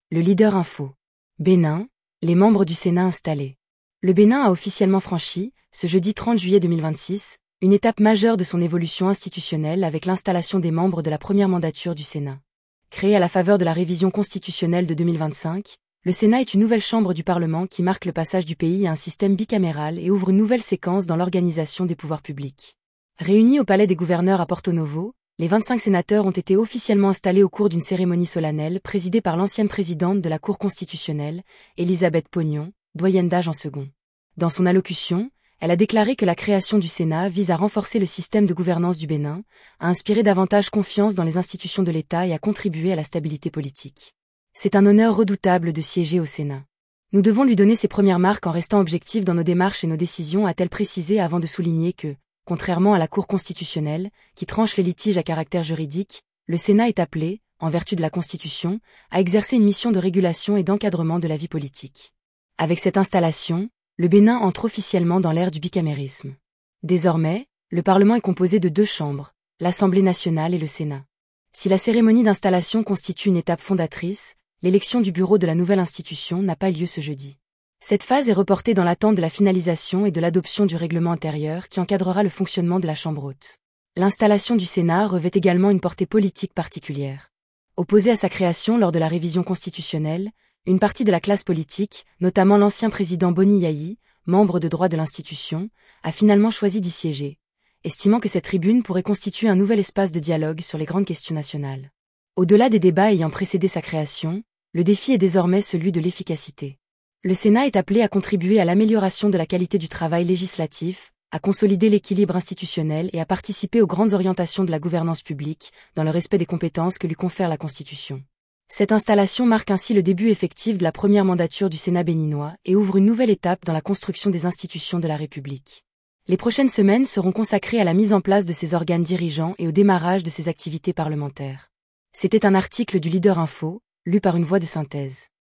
Le Leader Info. Bénin, les membres du Sénat installés. Le Bénin a officiellement franchi, ce jeudi 30 juillet 2026, une étape majeure de son évolution institutionnelle avec l'installation des membres de la première mandature du Sénat. Créé à la faveur de la révision constitutionnelle de 2025, le Sénat est une nouvelle chambre du Parlement qui marque le passage du pays à un système bicaméral et ouvre une nouvelle séquence dans l'organisation des pouvoirs publics. Réunis au Palais des Gouverneurs à Porto Novo, les 25 sénateurs ont été officiellement installés au cours d'une cérémonie solennelle présidée par l'ancienne présidente de la Cour constitutionnelle, Elisabeth Pognon, doyenne d'âge en second. Dans son allocution, elle a déclaré que la création du Sénat vise à renforcer le système de gouvernance du Bénin, à inspirer davantage confiance dans les institutions de l'État et à contribuer à la stabilité politique. C'est un honneur redoutable de siéger au Sénat. Nous devons lui donner ses premières marques en restant objectifs dans nos démarches et nos décisions, a-t-elle précisé avant de souligner que, contrairement à la Cour constitutionnelle, qui tranche les litiges à caractère juridique, le Sénat est appelé, en vertu de la Constitution, à exercer une mission de régulation et d'encadrement de la vie politique. Avec cette installation, le Bénin entre officiellement dans l'ère du bicamérisme. Désormais, le Parlement est composé de deux chambres, l'Assemblée nationale et le Sénat. Si la cérémonie d'installation constitue une étape fondatrice, l'élection du bureau de la nouvelle institution n'a pas lieu ce jeudi. Cette phase est reportée dans l'attente de la finalisation et de l'adoption du règlement intérieur qui encadrera le fonctionnement de la Chambre haute. L'installation du Sénat revêt également une portée politique particulière. Opposée à sa création lors de la révision constitutionnelle, une partie de la classe politique, notamment l'ancien président Boni Yayi, membre de droit de l'institution, a finalement choisi d'y siéger, estimant que cette tribune pourrait constituer un nouvel espace de dialogue sur les grandes questions nationales. Au-delà des débats ayant précédé sa création, le défi est désormais celui de l'efficacité. Le Sénat est appelé à contribuer à l'amélioration de la qualité du travail législatif, à consolider l'équilibre institutionnel et à participer aux grandes orientations de la gouvernance publique, dans le respect des compétences que lui confère la Constitution. Cette installation marque ainsi le début effectif de la première mandature du Sénat béninois et ouvre une nouvelle étape dans la construction des institutions de la République. Les prochaines semaines seront consacrées à la mise en place de ces organes dirigeants et au démarrage de ces activités parlementaires. C'était un article du Leader Info, lu par une voix de synthèse.